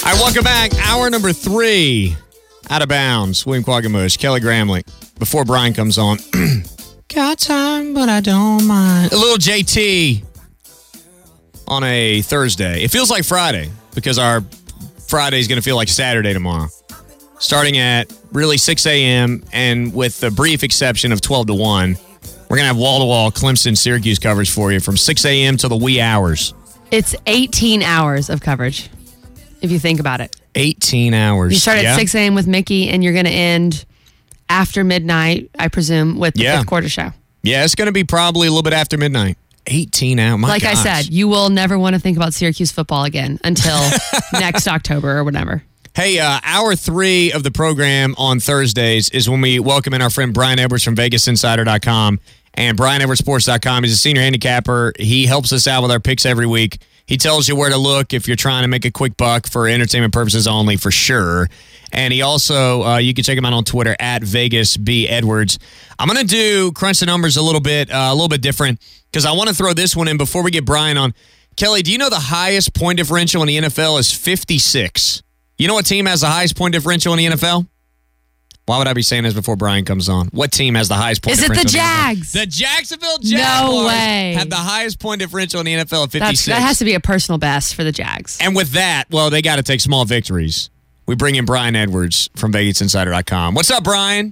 All right, welcome back. Hour number 3, Out of Bounds. William Quaggamush, Kelly Gramlich. Before Brian comes on, got time, but I don't mind. A little JT on a Thursday. It feels like Friday because our Friday is going to feel like Saturday tomorrow. Starting at really 6 a.m. and with the brief exception of 12 to 1, we're going to have wall-to-wall Clemson-Syracuse coverage for you from 6 a.m. to the wee hours. It's 18 hours of coverage, if you think about it. 18 hours. You start at 6 a.m. with Mickey, and you're going to end after midnight, I presume, with the fifth quarter show. Yeah, it's going to be probably a little bit after midnight. 18 hours. My like gosh. I said, you will never want to think about Syracuse football again until next October or whatever. Hey, hour 3 of the program on Thursdays is when we welcome in our friend Brian Edwards from VegasInsider.com and BrianEdwardsSports.com. He's a senior handicapper. He helps us out with our picks every week. He tells you where to look if you're trying to make a quick buck for entertainment purposes only, for sure. And he also, you can check him out on Twitter at VegasBEdwards. I'm going to do crunch the numbers a little bit different because I want to throw this one in before we get Brian on. Kelly, do you know the highest point differential in the NFL is 56? You know what team has the highest point differential in the NFL? Why would I be saying this before Brian comes on? What team has the highest point differential? Is it the Jags? The Jacksonville Jaguars No way. have the highest point differential in the NFL at 56. That has to be a personal best for the Jags. And with that, well, they got to take small victories. We bring in Brian Edwards from VegasInsider.com. What's up, Brian?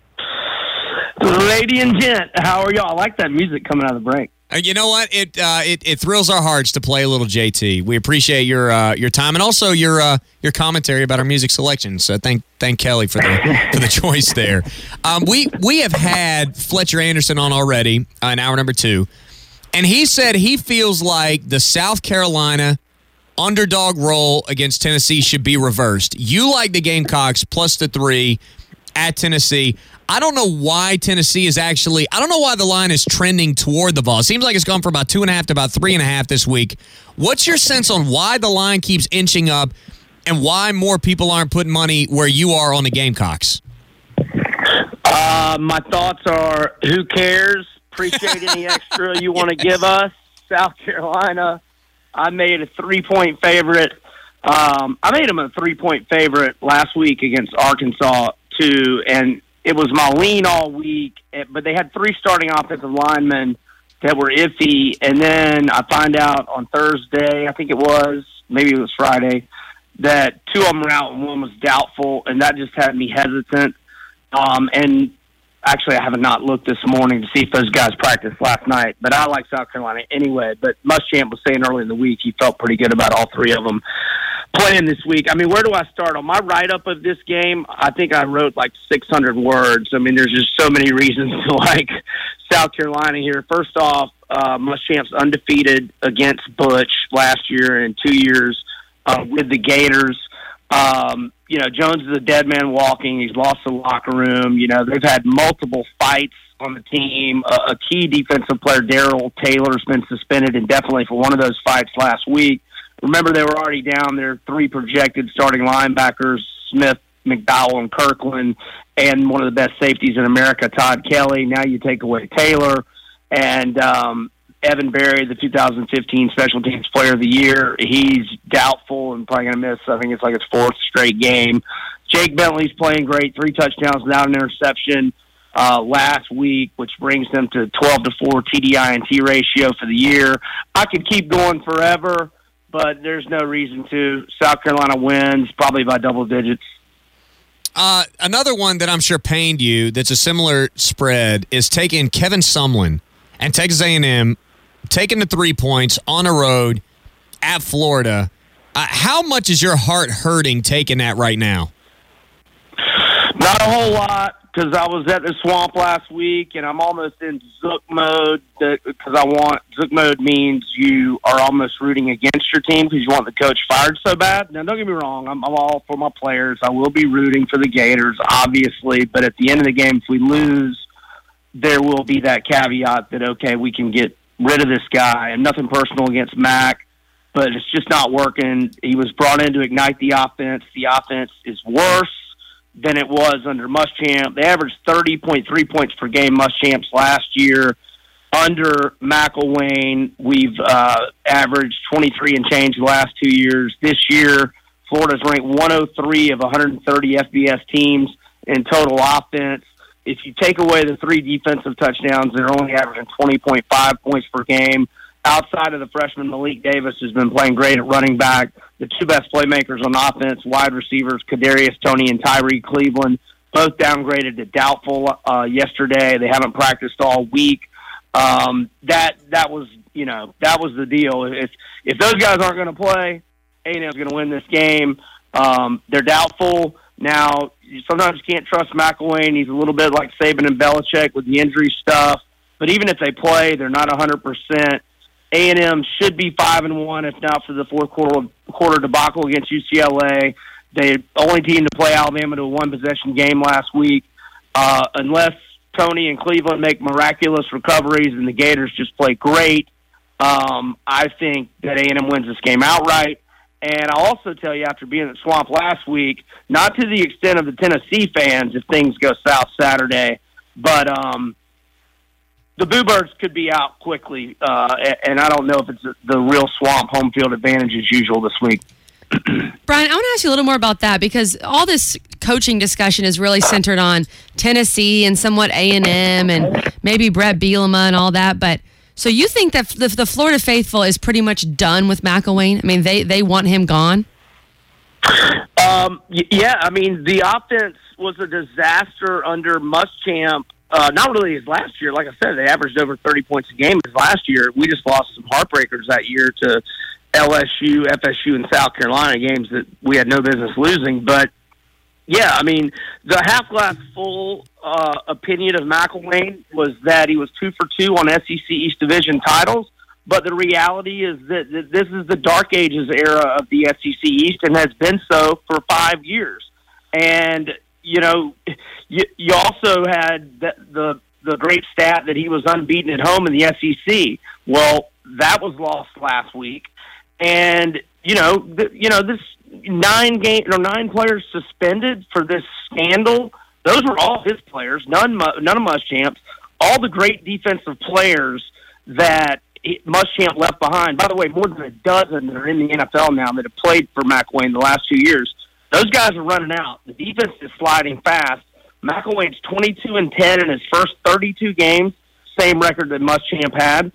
Lady and gent, how are y'all? I like that music coming out of the break. You know what? It thrills our hearts to play a little JT. We appreciate your time and also your commentary about our music selection. So thank Kelly for the choice there. We have had Fletcher Anderson on already in hour number 2, and he said he feels like the South Carolina underdog role against Tennessee should be reversed. You like the Gamecocks plus the 3 at Tennessee. I don't know why Tennessee is actually – I don't know why the line is trending toward the ball. It seems like it's gone from about 2.5 to about 3.5 this week. What's your sense on why the line keeps inching up and why more people aren't putting money where you are on the Gamecocks? My thoughts are, who cares? Appreciate any extra you want to give us. South Carolina, I made a 3-point favorite. I made them a 3-point favorite last week against Arkansas, too, and – it was my lean all week, but they had 3 starting offensive linemen that were iffy. And then I find out on Thursday, I think it was, maybe it was Friday, that 2 of them were out and 1 was doubtful, and that just had me hesitant. And actually, I have not looked this morning to see if those guys practiced last night, but I like South Carolina anyway. But Muschamp was saying early in the week he felt pretty good about all 3 of them playing this week. I mean, where do I start? On my write-up of this game, I think I wrote like 600 words. I mean, there's just so many reasons to like South Carolina here. First off, Muschamp's undefeated against Butch last year in 2 years with the Gators. Jones is a dead man walking. He's lost the locker room. They've had multiple fights on the team. A key defensive player, Darrell Taylor's been suspended indefinitely for one of those fights last week. Remember, they were already down their 3 projected starting linebackers, Smith, McDowell, and Kirkland, and one of the best safeties in America, Todd Kelly. Now you take away Taylor. And Evan Berry, the 2015 Special Teams Player of the Year, he's doubtful and probably going to miss, I think it's like his 4th straight game. Jake Bentley's playing great, 3 touchdowns without an interception last week, which brings them to 12-4 TDI&T ratio for the year. I could keep going forever, but there's no reason to. South Carolina wins, probably by double digits. Another one that I'm sure pained you that's a similar spread is taking Kevin Sumlin and Texas A&M, taking the 3 points on a road at Florida. How much is your heart hurting taking that right now? Not a whole lot, because I was at the Swamp last week, and I'm almost in Zook mode, because Zook mode means you are almost rooting against your team because you want the coach fired so bad. Now, don't get me wrong. I'm all for my players. I will be rooting for the Gators, obviously, but at the end of the game, if we lose, there will be that caveat that, okay, we can get rid of this guy, and nothing personal against Mac, but it's just not working. He was brought in to ignite the offense. The offense is worse than it was under Muschamp. They averaged 30.3 points per game, Muschamp's last year. Under McElwain, we've averaged 23 and change the last 2 years. This year, Florida's ranked 103 of 130 FBS teams in total offense. If you take away the 3 defensive touchdowns, they're only averaging 20.5 points per game. Outside of the freshman Malik Davis, who's been playing great at running back, the 2 best playmakers on offense, wide receivers, Kadarius Toney and Tyree Cleveland, both downgraded to doubtful yesterday. They haven't practiced all week. That was the deal. If those guys aren't going to play, A&M's going to win this game. They're doubtful. Now, sometimes you can't trust McElwain. He's a little bit like Saban and Belichick with the injury stuff. But even if they play, they're not 100%. A&M should be 5-1 if not for the fourth quarter debacle against UCLA. They're the only team to play Alabama to a one-possession game last week. Unless Toney and Cleveland make miraculous recoveries and the Gators just play great, I think that A&M wins this game outright. And I'll also tell you, after being at Swamp last week, not to the extent of the Tennessee fans if things go south Saturday, but the Boo Birds could be out quickly, and I don't know if it's the real Swamp home field advantage as usual this week. Brian, I want to ask you a little more about that because all this coaching discussion is really centered on Tennessee and somewhat A&M and maybe Brett Bielema and all that. But so you think that the Florida faithful is pretty much done with McElwain? I mean, they want him gone? Yeah, I mean, the offense was a disaster under Muschamp. Not really his last year. Like I said, they averaged over 30 points a game his last year. We just lost some heartbreakers that year to LSU, FSU, and South Carolina, games that we had no business losing. But, yeah, I mean, the half-glass full opinion of McElwain was that he was 2 for 2 on SEC East Division titles. But the reality is that this is the dark ages era of the SEC East and has been so for 5 years. And, you know, you also had the great stat that he was unbeaten at home in the SEC. Well, that was lost last week. And, this 9 players suspended for this scandal, those were all his players, none of Muschamp's. All the great defensive players that Muschamp left behind. By the way, more than a dozen that are in the NFL now that have played for McElwain the last 2 years. Those guys are running out. The defense is sliding fast. McElwain's 22-10 in his first 32 games, same record that Muschamp had.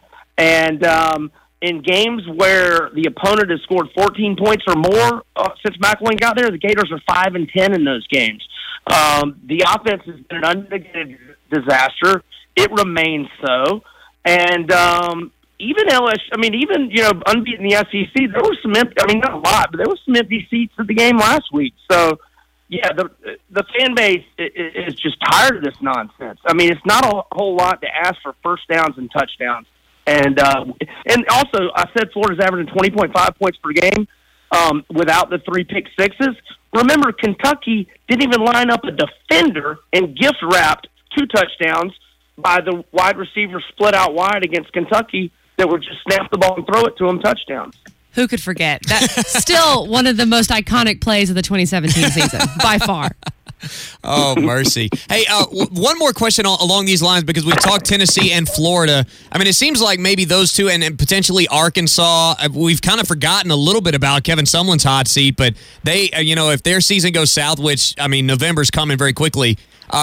And in games where the opponent has scored 14 points or more since McElwain got there, the Gators are 5-10 in those games. The offense has been an unmitigated disaster. It remains so. And even LSU, unbeaten the SEC, there were some empty, not a lot, but there was some empty seats at the game last week. So, yeah, the fan base is just tired of this nonsense. I mean, it's not a whole lot to ask for first downs and touchdowns. And also, I said Florida's averaging 20.5 points per game without the 3 pick sixes. Remember, Kentucky didn't even line up a defender and gift-wrapped 2 touchdowns by the wide receiver split out wide against Kentucky that would just snap the ball and throw it to him touchdowns. Who could forget? That's still one of the most iconic plays of the 2017 season, by far. Oh, mercy. Hey, one more question along these lines, because we've talked Tennessee and Florida. I mean, it seems like maybe those two and potentially Arkansas, we've kind of forgotten a little bit about Kevin Sumlin's hot seat, but they, if their season goes south, which, November's coming very quickly,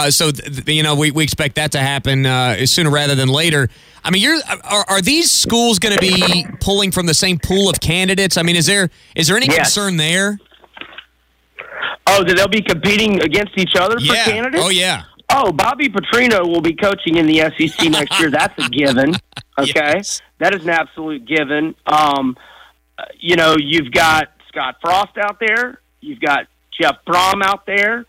we expect that to happen sooner rather than later. I mean, are these schools going to be pulling from the same pool of candidates? I mean, is there any concern there? Oh, that they'll be competing against each other for candidates? Oh, yeah. Oh, Bobby Petrino will be coaching in the SEC next year. That's a given. Okay? Yes. That is an absolute given. You've got Scott Frost out there. You've got Jeff Brom out there.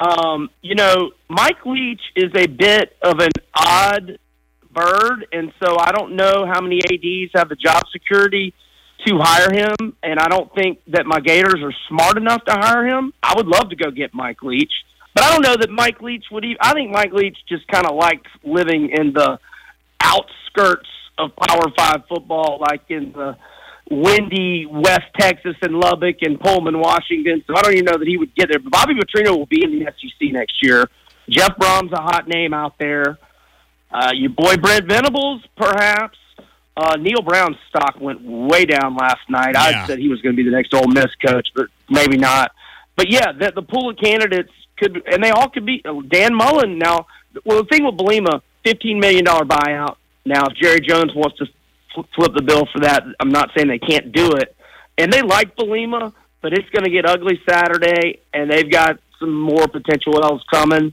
Mike Leach is a bit of an odd bird, and so I don't know how many ADs have the job security to hire him, and I don't think that my Gators are smart enough to hire him. I would love to go get Mike Leach, but I don't know that Mike Leach would even. I think Mike Leach just kind of likes living in the outskirts of Power 5 football, like in the windy West Texas and Lubbock and Pullman, Washington. So I don't even know that he would get there. But Bobby Petrino will be in the SEC next year. Jeff Brom's a hot name out there. Your boy Brent Venables, perhaps. Neil Brown's stock went way down last night. Yeah. I said he was going to be the next Ole Miss coach, but maybe not. But yeah, the pool of candidates could, and they all could be. Dan Mullen now. Well, the thing with Bielema, $15 million buyout. Now, if Jerry Jones wants to flip the bill for that, I'm not saying they can't do it. And they like Bielema, but it's going to get ugly Saturday, and they've got some more potential L's coming.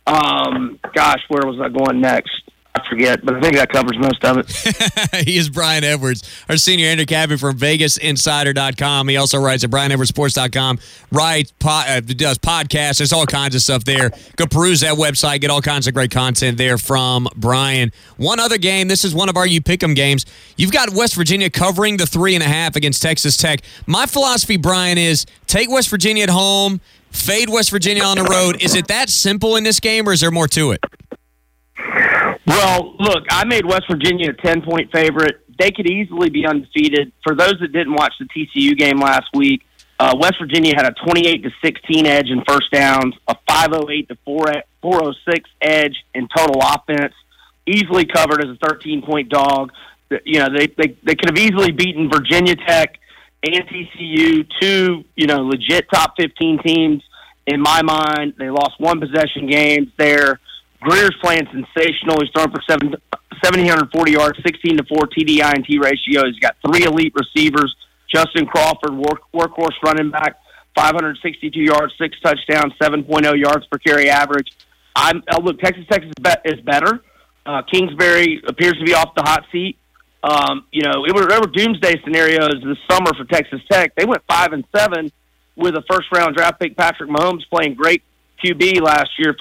Gosh, where was I going next? I forget, but I think that covers most of it. He is Brian Edwards, our senior handicapper from VegasInsider.com. He also writes at BrianEdwardsSports.com. Does podcasts. There's all kinds of stuff there. Go peruse that website. Get all kinds of great content there from Brian. One other game. This is one of our You Pick 'em games. You've got West Virginia covering the 3.5 against Texas Tech. My philosophy, Brian, is take West Virginia at home, fade West Virginia on the road. Is it that simple in this game, or is there more to it? Well, look, I made West Virginia a 10-point favorite. They could easily be undefeated. For those that didn't watch the TCU game last week, West Virginia had a 28-16 edge in first downs, a 508-406 edge in total offense, easily covered as a 13-point dog. You know, they could have easily beaten Virginia Tech and TCU, two, legit top 15 teams in my mind. They lost one possession games there. Greer's playing sensational. He's throwing for 1,740 yards, 16-4 TD INT ratio. He's got 3 elite receivers. Justin Crawford, workhorse running back, 562 yards, 6 touchdowns, 7.0 yards per carry average. Look, Texas Tech is better. Kingsbury appears to be off the hot seat. There were doomsday scenarios this summer for Texas Tech. They went 5-7 with a first-round draft pick, Patrick Mahomes, playing great QB last year,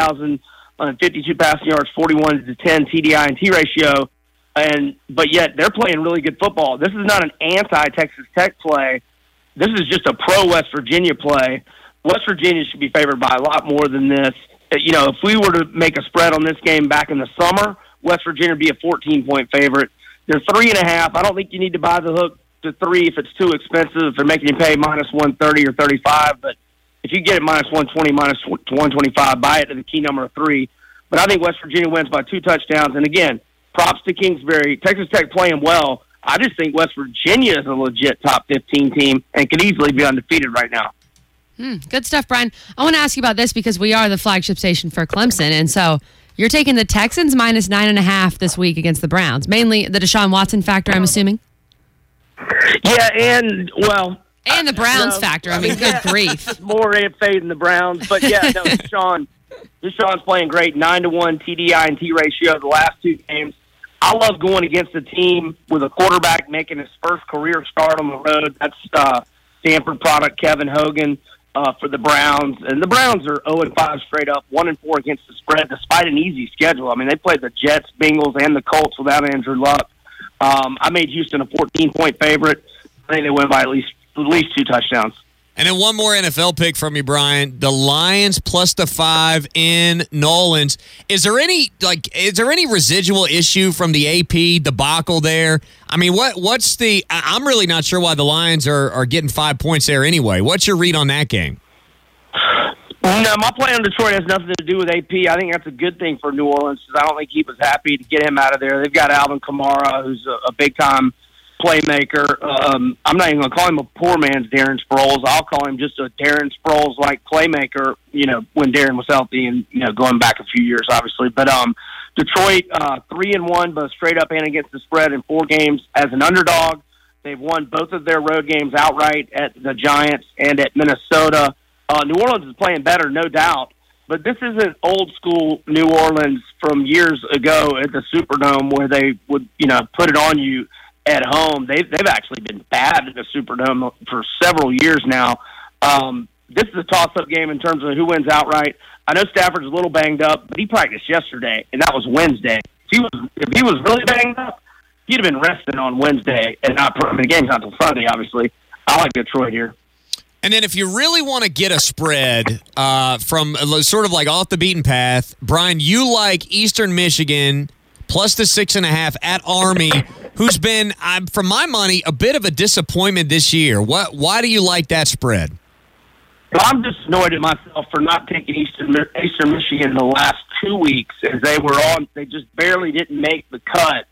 5,052 passing yards, 41-10 TD INT ratio. But yet they're playing really good football. This is not an anti-Texas Tech play. This is just a pro-West Virginia play. West Virginia should be favored by a lot more than this. If we were to make a spread on this game back in the summer, West Virginia would be a 14-point favorite. They're 3.5. I don't think you need to buy the hook to 3 if it's too expensive, if they're making you pay minus 130 or 35. But if you get it minus 120, minus 125, buy it to the key number of 3. But I think West Virginia wins by 2 touchdowns. And again, props to Kingsbury. Texas Tech playing well. I just think West Virginia is a legit top 15 team and could easily be undefeated right now. Good stuff, Brian. I want to ask you about this because we are the flagship station for Clemson. And so you're taking the Texans minus 9.5 this week against the Browns. Mainly the Deshaun Watson factor, I'm assuming? Yeah, and the Browns factor. I mean, good grief. More faith in the Browns. But, yeah, no, Deshaun's playing great. 9-1 TD INT ratio the last 2 games. I love going against a team with a quarterback making his first career start on the road. That's Stanford product Kevin Hogan for the Browns. And the Browns are 0-5 straight up, 1-4 against the spread, despite an easy schedule. I mean, they played the Jets, Bengals, and the Colts without Andrew Luck. I made Houston a 14-point favorite. I think they win by at least 2 touchdowns. And then one more NFL pick from you, Brian. The Lions plus the 5 in Nolans. Is there any residual issue from the AP debacle there? I mean, what's the? I'm really not sure why the Lions are getting 5 points there anyway. What's your read on that game? No, my play on Detroit has nothing to do with AP. I think that's a good thing for New Orleans because I don't think he was happy to get him out of there. They've got Alvin Kamara, who's a big-time playmaker. I'm not even going to call him a poor man's Darren Sproles. I'll call him just a Darren Sproles-like playmaker, when Darren was healthy and, going back a few years, obviously. But Detroit, 3-1, both straight up and against the spread in 4 games as an underdog. They've won both of their road games outright at the Giants and at Minnesota. New Orleans is playing better, no doubt. But this isn't old-school New Orleans from years ago at the Superdome where they would, put it on you at home. They've actually been bad at the Superdome for several years now. This is a toss-up game in terms of who wins outright. I know Stafford's a little banged up, but he practiced yesterday, and that was Wednesday. If he was really banged up, he'd have been resting on Wednesday and not the game's not until Sunday, obviously. I like Detroit here. And then if you really want to get a spread from sort of like off the beaten path, Brian, you like Eastern Michigan plus the 6.5 at Army, who's been, for my money, a bit of a disappointment this year. Why do you like that spread? Well, I'm just annoyed at myself for not taking Eastern Michigan the last 2 weeks as they just barely didn't make the cut.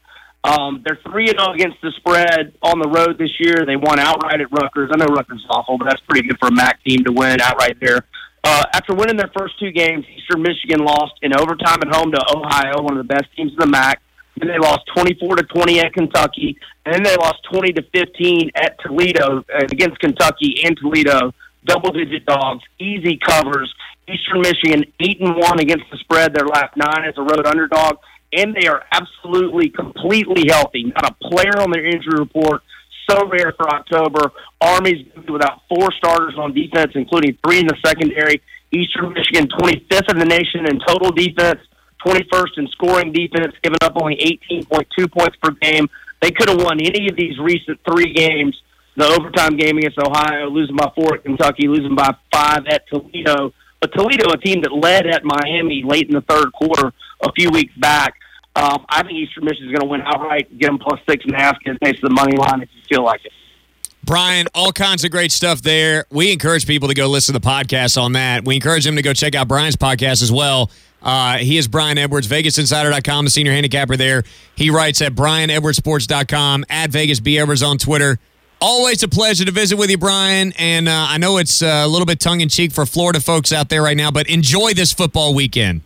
They're 3-0 against the spread on the road this year. They won outright at Rutgers. I know Rutgers is awful, but that's pretty good for a MAC team to win outright there. After winning their first 2 games, Eastern Michigan lost in overtime at home to Ohio, one of the best teams in the MAC. Then they lost 24-20 at Kentucky, and then they lost 20-15 at Toledo against Kentucky and Toledo. Double-digit dogs, easy covers. Eastern Michigan 8-1 against the spread. Their last 9 as a road underdog, and they are absolutely, completely healthy. Not a player on their injury report. So rare for October. Army's without 4 starters on defense, including 3 in the secondary. Eastern Michigan 25th in the nation in total defense, 21st in scoring defense, giving up only 18.2 points per game. They could have won any of these recent 3 games. The overtime game against Ohio, losing by 4 at Kentucky, losing by 5 at Toledo. But Toledo, a team that led at Miami late in the third quarter a few weeks back. I think Eastern Michigan is going to win outright, get them plus 6.5, get a taste of the money line if you feel like it. Brian, all kinds of great stuff there. We encourage people to go listen to the podcast on that. We encourage them to go check out Brian's podcast as well. He is Brian Edwards, VegasInsider.com, the senior handicapper there. He writes at BrianEdwardsSports.com, at VegasBEdwards on Twitter. Always a pleasure to visit with you, Brian. And I know it's a little bit tongue-in-cheek for Florida folks out there right now, but enjoy this football weekend.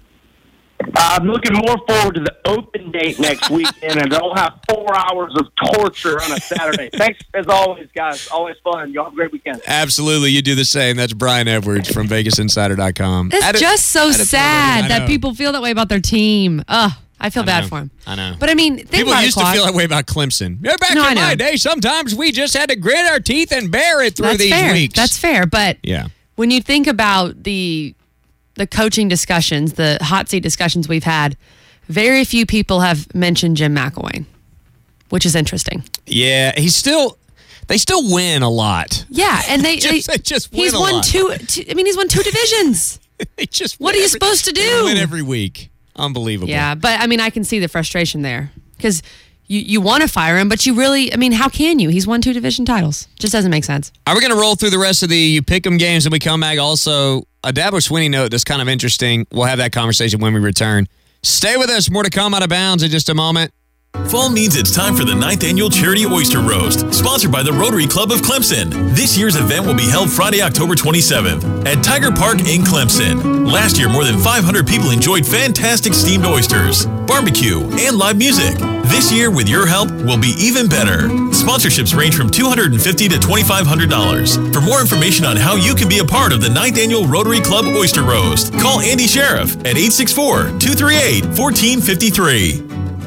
I'm looking more forward to the open date next weekend, and I'll have 4 hours of torture on a Saturday. Thanks, as always, guys. Always fun. Y'all have a great weekend. Absolutely. You do the same. That's Brian Edwards from VegasInsider.com. It's just so sad that people feel that way about their team. Ugh. I feel bad for him. I know. But, I mean, think people about used to feel that way about Clemson. Back in my day, sometimes we just had to grit our teeth and bear it through these weeks. That's fair. But when you think about the coaching discussions, the hot seat discussions we've had, very few people have mentioned Jim McElwain, which is interesting. Yeah, they still win a lot. Yeah, and they just win a lot. He's won 2 divisions. What are you supposed to do? They win every week. Unbelievable. Yeah, but I mean, I can see the frustration there because you want to fire him, but you really, I mean, how can you? He's won 2 division titles. Just doesn't make sense. Are we going to roll through the rest of the You Pick 'em games and we come back? Also, a Dabo Swinney note that's kind of interesting. We'll have that conversation when we return. Stay with us. More to come out of bounds in just a moment. Fall means it's time for the 9th Annual Charity Oyster Roast, sponsored by the Rotary Club of Clemson. This year's event will be held Friday, October 27th at Tiger Park in Clemson. Last year, more than 500 people enjoyed fantastic steamed oysters, barbecue, and live music. This year, with your help, will be even better. Sponsorships range from $250 to $2,500. For more information on how you can be a part of the 9th Annual Rotary Club Oyster Roast, call Andy Sheriff at 864-238-1453.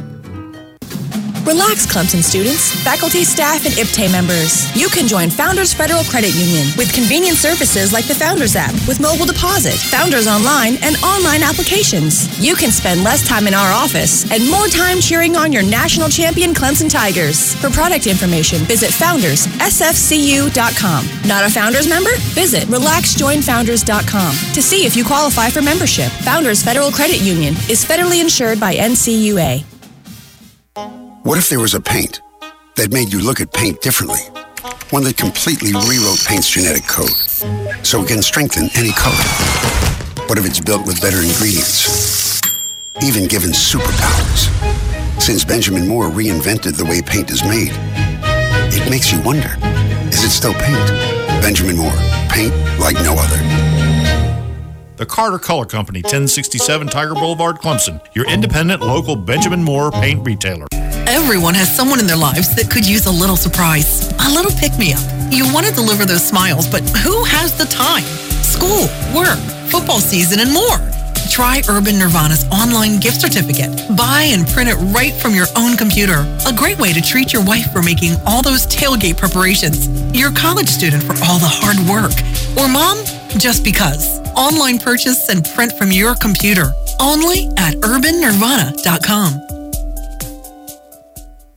Relax, Clemson students, faculty, staff, and IPTAY members. You can join Founders Federal Credit Union with convenient services like the Founders app with mobile deposit, Founders Online, and online applications. You can spend less time in our office and more time cheering on your national champion Clemson Tigers. For product information, visit founderssfcu.com. Not a Founders member? Visit relaxjoinfounders.com to see if you qualify for membership. Founders Federal Credit Union is federally insured by NCUA. What if there was a paint that made you look at paint differently? One that completely rewrote paint's genetic code, so it can strengthen any color. What if it's built with better ingredients, even given superpowers? Since Benjamin Moore reinvented the way paint is made, it makes you wonder, is it still paint? Benjamin Moore, paint like no other. The Carter Color Company, 1067 Tiger Boulevard, Clemson, your independent local Benjamin Moore paint retailer. Everyone has someone in their lives that could use a little surprise, a little pick-me-up. You want to deliver those smiles, but who has the time? School, work, football season, and more. Try Urban Nirvana's online gift certificate. Buy and print it right from your own computer. A great way to treat your wife for making all those tailgate preparations. Your college student for all the hard work. Or mom, just because. Online purchase and print from your computer. Only at urbannirvana.com.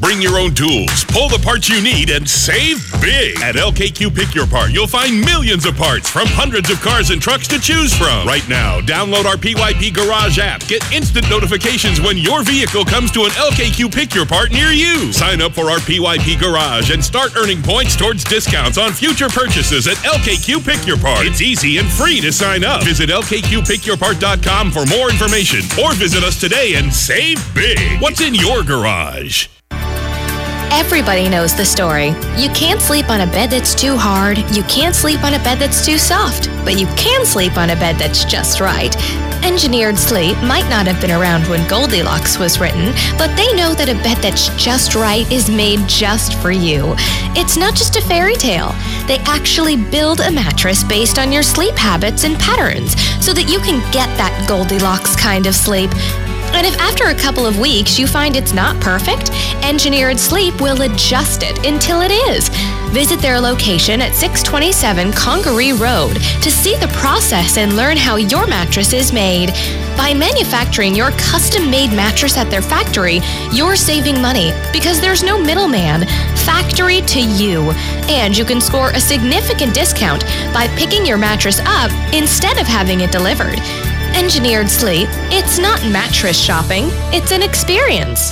Bring your own tools, pull the parts you need, and save big. At LKQ Pick Your Part, you'll find millions of parts from hundreds of cars and trucks to choose from. Right now, download our PYP Garage app. Get instant notifications when your vehicle comes to an LKQ Pick Your Part near you. Sign up for our PYP Garage and start earning points towards discounts on future purchases at LKQ Pick Your Part. It's easy and free to sign up. Visit LKQPickYourPart.com for more information or visit us today and save big. What's in your garage? Everybody knows the story. You can't sleep on a bed that's too hard. You can't sleep on a bed that's too soft. But you can sleep on a bed that's just right. Engineered Sleep might not have been around when Goldilocks was written, but they know that a bed that's just right is made just for you. It's not just a fairy tale. They actually build a mattress based on your sleep habits and patterns so that you can get that Goldilocks kind of sleep. And if after a couple of weeks you find it's not perfect, Engineered Sleep will adjust it until it is. Visit their location at 627 Congaree Road to see the process and learn how your mattress is made. By manufacturing your custom-made mattress at their factory, you're saving money because there's no middleman. Factory to you. And you can score a significant discount by picking your mattress up instead of having it delivered. Engineered Sleep, it's not mattress shopping, it's an experience.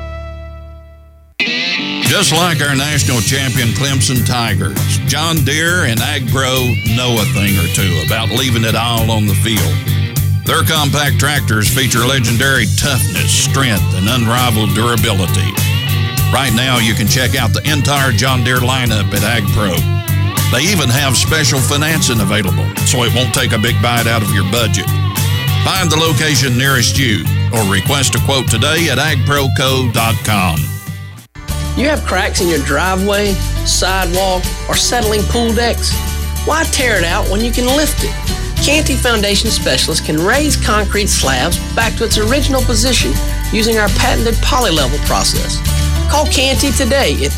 Just like our national champion Clemson Tigers, John Deere and AgPro know a thing or two about leaving it all on the field. Their compact tractors feature legendary toughness, strength, and unrivaled durability. Right now, you can check out the entire John Deere lineup at AgPro. They even have special financing available, so it won't take a big bite out of your budget. Find the location nearest you or request a quote today at agproco.com. You have cracks in your driveway, sidewalk, or settling pool decks? Why tear it out when you can lift it? Canty Foundation Specialists can raise concrete slabs back to its original position using our patented polylevel process. Call Canty today at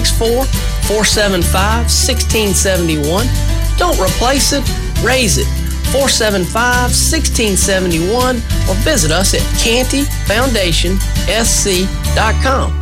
864-475-1671. Don't replace it, raise it. 475-1671 or visit us at cantyfoundationsc.com.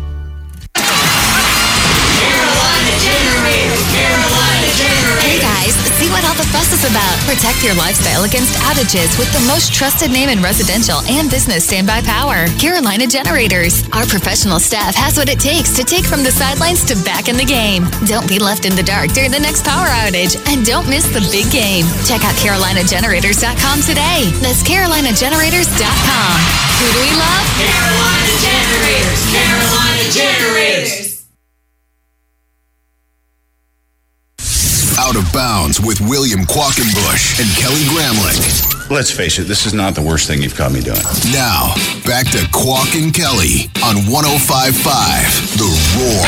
Hey guys, see what all the fuss is about. Protect your lifestyle against outages with the most trusted name in residential and business standby power, Carolina Generators. Our professional staff has what it takes to take from the sidelines to back in the game. Don't be left in the dark during the next power outage, and don't miss the big game. Check out CarolinaGenerators.com today. That's CarolinaGenerators.com. Who do we love? Carolina Generators. Carolina Generators. Out of Bounds with William Quackenbush and Kelly Gramling. Let's face it, this is not the worst thing you've caught me doing. Now, back to Quack and Kelly on 105.5 The Roar.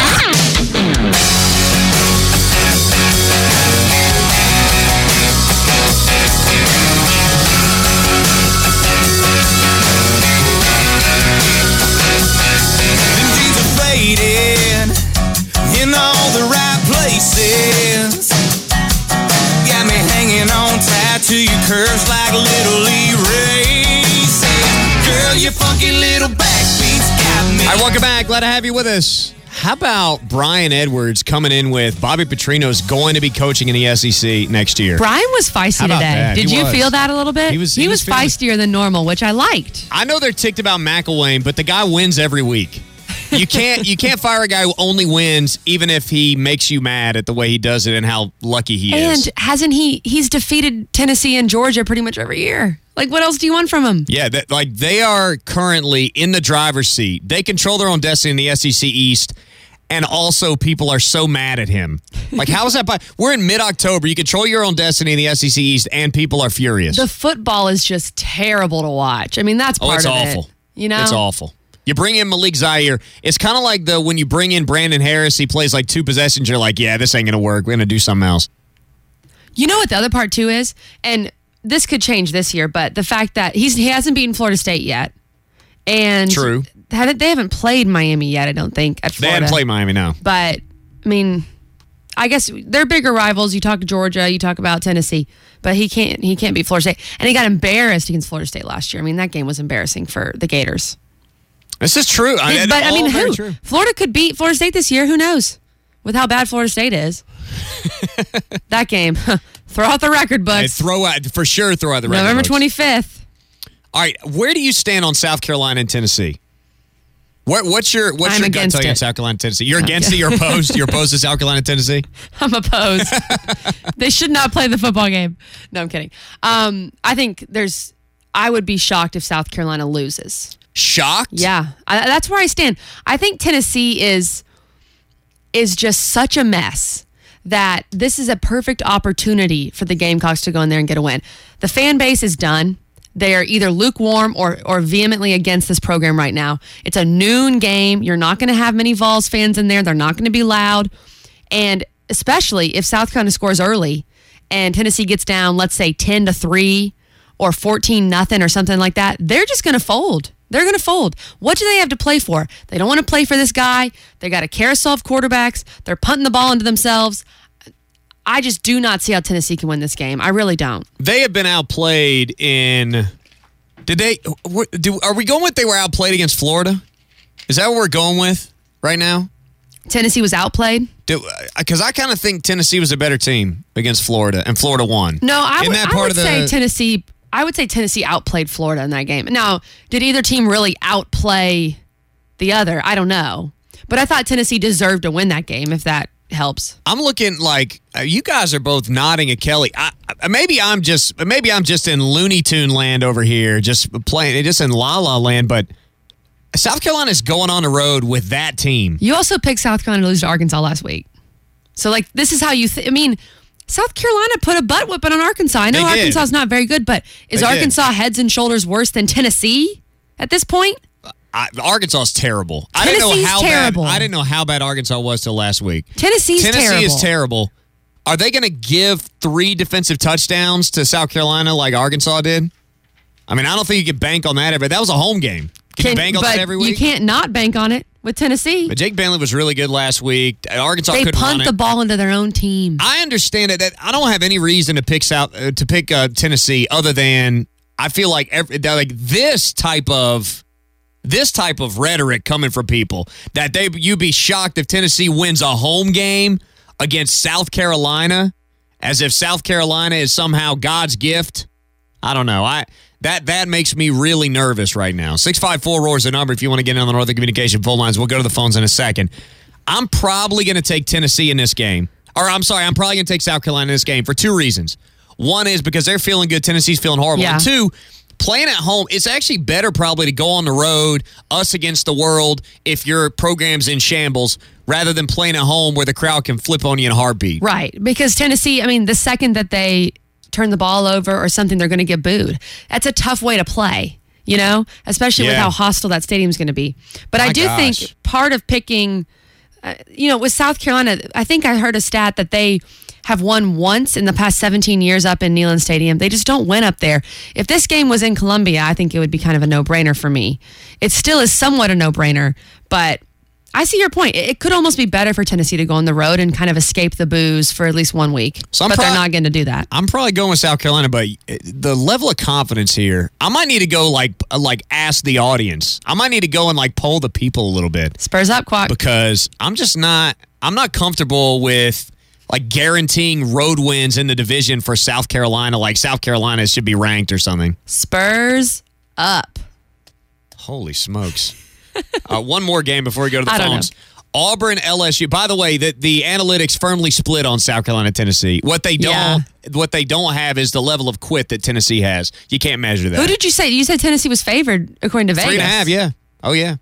Them jeans are faded in all the right places. Got me hanging on tight to your curves like little Lee races. Girl, your funky little backbeats got me. All right, welcome back. Glad to have you with us. How about Brian Edwards coming in with Bobby Petrino's going to be coaching in the SEC next year? Brian was feisty today. That? Did you feel that a little bit? He was feistier than normal, which I liked. I know they're ticked about McElwain, but the guy wins every week. You can't fire a guy who only wins, even if he makes you mad at the way he does it and how lucky he is. And hasn't he's defeated Tennessee and Georgia pretty much every year. Like, what else do you want from him? Yeah, they are currently in the driver's seat. They control their own destiny in the SEC East, and also people are so mad at him. Like, how is that? We're in mid-October. You control your own destiny in the SEC East, and people are furious. The football is just terrible to watch. I mean, that's part of it. It's awful. You know? It's awful. You bring in Malik Zaire. It's kind of like when you bring in Brandon Harris, he plays like 2 possessions. You're like, yeah, this ain't going to work. We're going to do something else. You know what the other part, too, is? And this could change this year, but the fact that he hasn't beaten Florida State yet. And true. They haven't played Miami yet, I don't think, at Florida. They haven't played Miami, no. But, I mean, I guess they're bigger rivals. You talk Georgia, you talk about Tennessee, but he can't beat Florida State. And he got embarrassed against Florida State last year. I mean, that game was embarrassing for the Gators. This is true. Who? True. Florida could beat Florida State this year. Who knows? With how bad Florida State is. That game. Throw out the record books. Throw out the record November books. 25th. All right, where do you stand on South Carolina and Tennessee? What's your gut telling on South Carolina and Tennessee? You're against it? You're opposed? You're opposed to South Carolina and Tennessee? I'm opposed. They should not play the football game. No, I'm kidding. I think I would be shocked if South Carolina loses. Shocked? Yeah. That's where I stand. I think Tennessee is just such a mess that this is a perfect opportunity for the Gamecocks to go in there and get a win. The fan base is done. They are either lukewarm or vehemently against this program right now. It's a noon game. You're not going to have many Vols fans in there. They're not going to be loud. And especially if South Carolina scores early and Tennessee gets down, let's say 10-3 or 14-0 or something like that, they're just going to fold. They're going to fold. What do they have to play for? They don't want to play for this guy. They got a carousel of quarterbacks. They're punting the ball into themselves. I just do not see how Tennessee can win this game. I really don't. They have been outplayed in... Are we going with they were outplayed against Florida? Is that what we're going with right now? Tennessee was outplayed? Because I kind of think Tennessee was a better team against Florida, and Florida won. No, I would say Tennessee... I would say Tennessee outplayed Florida in that game. Now, did either team really outplay the other? I don't know. But I thought Tennessee deserved to win that game, if that helps. I'm looking like you guys are both nodding at Kelly. Maybe I'm just in Looney Tune land over here, just in La La land. But South Carolina's going on the road with that team. You also picked South Carolina to lose to Arkansas last week. So, this is how you South Carolina put a butt whipping on Arkansas. I know Arkansas is not very good, but is Arkansas heads and shoulders worse than Tennessee at this point? Arkansas is terrible. Tennessee's terrible. I didn't know how bad Arkansas was till last week. Tennessee is terrible. Are they going to give 3 defensive touchdowns to South Carolina like Arkansas did? I don't think you can bank on that. That was a home game. Can you bank on that every week? You can't not bank on it with Tennessee. But Jake Bentley was really good last week. Arkansas couldn't run it. They punt the ball into their own team. I understand it. That I don't have any reason to pick Tennessee other than I feel like this type of rhetoric coming from people that you'd be shocked if Tennessee wins a home game against South Carolina, as if South Carolina is somehow God's gift. I don't know. That makes me really nervous right now. 654-ROAR is the number if you want to get in on the Northern Communication phone lines. We'll go to the phones in a second. I'm probably going to take Tennessee in this game. I'm probably going to take South Carolina in this game for 2 reasons. One is because they're feeling good. Tennessee's feeling horrible. Yeah. And 2, playing at home, it's actually better probably to go on the road, us against the world, if your program's in shambles, rather than playing at home where the crowd can flip on you in a heartbeat. Right. Because Tennessee, the second that they turn the ball over or something, they're going to get booed. That's a tough way to play, especially with how hostile that stadium's going to be. But I do think part of picking, with South Carolina, I think I heard a stat that they have won once in the past 17 years up in Neyland Stadium. They just don't win up there. If this game was in Columbia, I think it would be kind of a no-brainer for me. It still is somewhat a no-brainer, but I see your point. It could almost be better for Tennessee to go on the road and kind of escape the booze for at least 1 week. But they're not going to do that. I'm probably going with South Carolina, but the level of confidence here, I might need to go like ask the audience. I might need to go and poll the people a little bit. Spurs up, Quack. Because I'm not comfortable with guaranteeing road wins in the division for South Carolina. Like South Carolina should be ranked or something. Spurs up. Holy smokes. One more game before we go to the phones. Auburn, LSU. By the way, the analytics firmly split on South Carolina, Tennessee. What they don't have is the level of quit that Tennessee has. You can't measure that. Who did you say? You said Tennessee was favored according to Vegas. 3.5, yeah. Oh, yeah.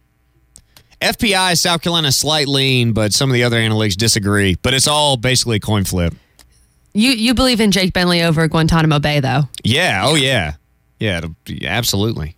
FPI, South Carolina, slight lean, but some of the other analytics disagree. But it's all basically a coin flip. You believe in Jake Bentley over Guantanamo Bay, though? Yeah. Oh, yeah. Yeah, absolutely.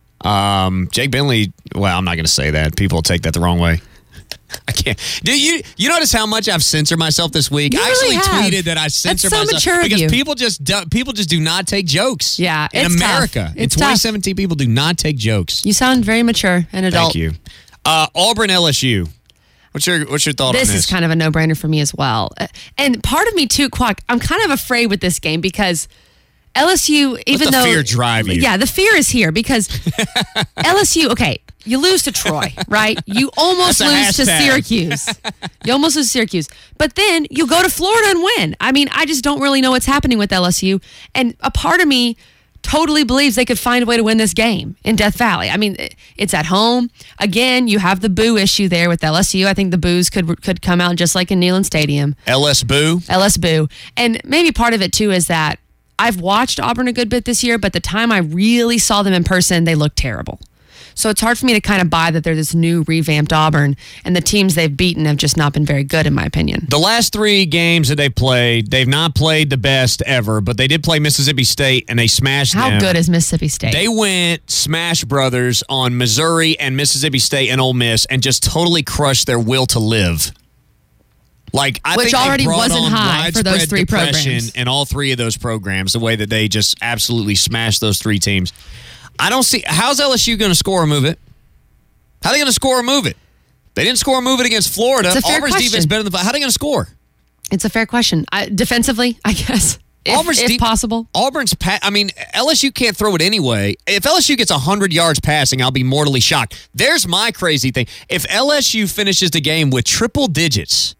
Jake Bentley, well, I'm not going to say that. People will take that the wrong way. I can't. Do you notice how much I've censored myself this week? I actually tweeted that I censor myself because people just do not take jokes. Yeah, in America, in 2017, people do not take jokes. You sound very mature and adult. Thank you. Auburn, LSU. What's your thought on this? This is kind of a no-brainer for me as well. And part of me too, Quack, I'm kind of afraid with this game because LSU, even though fear drive you. Yeah, the fear is here because LSU, okay, You lose to Troy, right? You almost lose to Syracuse. You almost lose to Syracuse. But then you go to Florida and win. I mean, I just don't really know what's happening with LSU. And a part of me totally believes they could find a way to win this game in Death Valley. I mean, it's at home. Again, you have the boo issue there with LSU. I think the boos could come out just like in Neyland Stadium. LS boo? LS boo. And maybe part of it, too, is that I've watched Auburn a good bit this year, but the time I really saw them in person, they looked terrible. So it's hard for me to kind of buy that they're this new revamped Auburn, and the teams they've beaten have just not been very good, in my opinion. The last 3 games that they've played, they've not played the best ever, but they did play Mississippi State, and they smashed them. How good is Mississippi State? They went Smash Brothers on Missouri and Mississippi State and Ole Miss and just totally crushed their will to live. Which already wasn't high for those 3 programs. In all 3 of those programs, the way that they just absolutely smashed those 3 teams. I don't see how's LSU going to score or move it. How are they going to score or move it? They didn't score or move it against Florida. It's a fair Auburn's question. defense better than how are they going to score? It's a fair question. Defensively, I guess, if possible. LSU can't throw it anyway. If LSU gets 100 yards passing, I'll be mortally shocked. There's my crazy thing. If LSU finishes the game with triple digits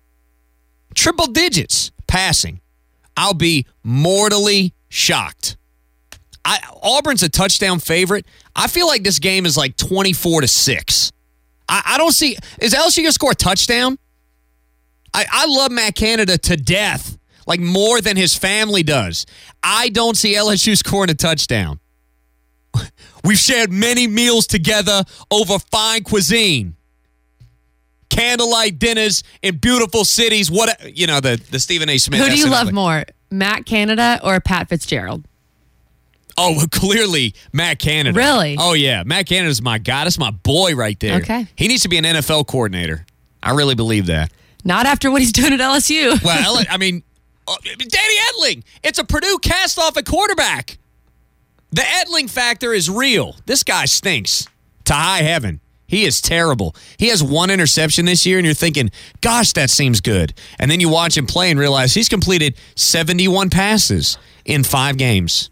passing, I'll be mortally shocked. Auburn's a touchdown favorite. I feel like this game is like 24-6. I don't see. Is LSU going to score a touchdown? I love Matt Canada to death, like more than his family does. I don't see LSU scoring a touchdown. We've shared many meals together over fine cuisine. Candlelight dinners in beautiful cities. The Stephen A. Smith. Who do you love more, Matt Canada or Pat Fitzgerald? Oh, clearly Matt Canada. Really? Oh, yeah. Matt Canada's my guy. That's my boy right there. Okay. He needs to be an NFL coordinator. I really believe that. Not after what he's doing at LSU. Well, Danny Etling. It's a Purdue cast-off at quarterback. The Etling factor is real. This guy stinks to high heaven. He is terrible. He has 1 interception this year, and you're thinking, gosh, that seems good. And then you watch him play and realize he's completed 71 passes in 5 games.